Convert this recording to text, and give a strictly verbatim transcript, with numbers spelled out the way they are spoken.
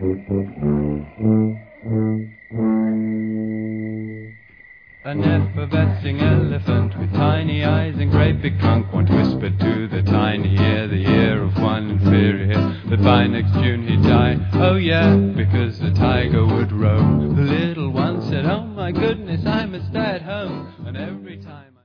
An effervescing elephant with tiny eyes and great big trunk once whispered to the tiny ear, the ear of one inferior, that by next June he'd die. Oh yeah, because